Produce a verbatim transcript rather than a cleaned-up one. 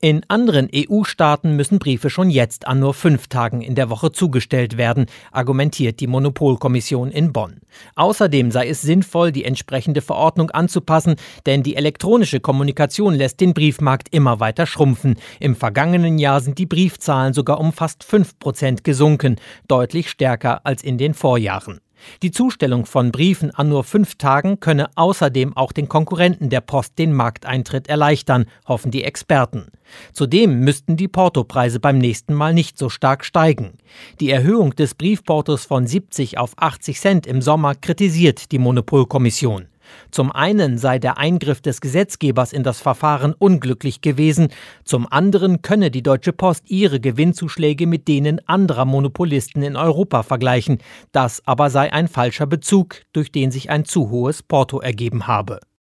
In anderen E U-Staaten müssen Briefe schon jetzt an nur fünf Tagen in der Woche zugestellt werden, argumentiert die Monopolkommission in Bonn. Außerdem sei es sinnvoll, die entsprechende Verordnung anzupassen, denn die elektronische Kommunikation lässt den Briefmarkt immer weiter schrumpfen. Im vergangenen Jahr sind die Briefzahlen sogar um fast fünf Prozent gesunken, deutlich stärker als in den Vorjahren. Die Zustellung von Briefen an nur fünf Tagen könne außerdem auch den Konkurrenten der Post den Markteintritt erleichtern, hoffen die Experten. Zudem müssten die Portopreise beim nächsten Mal nicht so stark steigen. Die Erhöhung des Briefportos von siebzig auf achtzig Cent im Sommer kritisiert die Monopolkommission. Zum einen sei der Eingriff des Gesetzgebers in das Verfahren unglücklich gewesen, zum anderen könne die Deutsche Post ihre Gewinnzuschläge mit denen anderer Monopolisten in Europa vergleichen. Das aber sei ein falscher Bezug, durch den sich ein zu hohes Porto ergeben habe.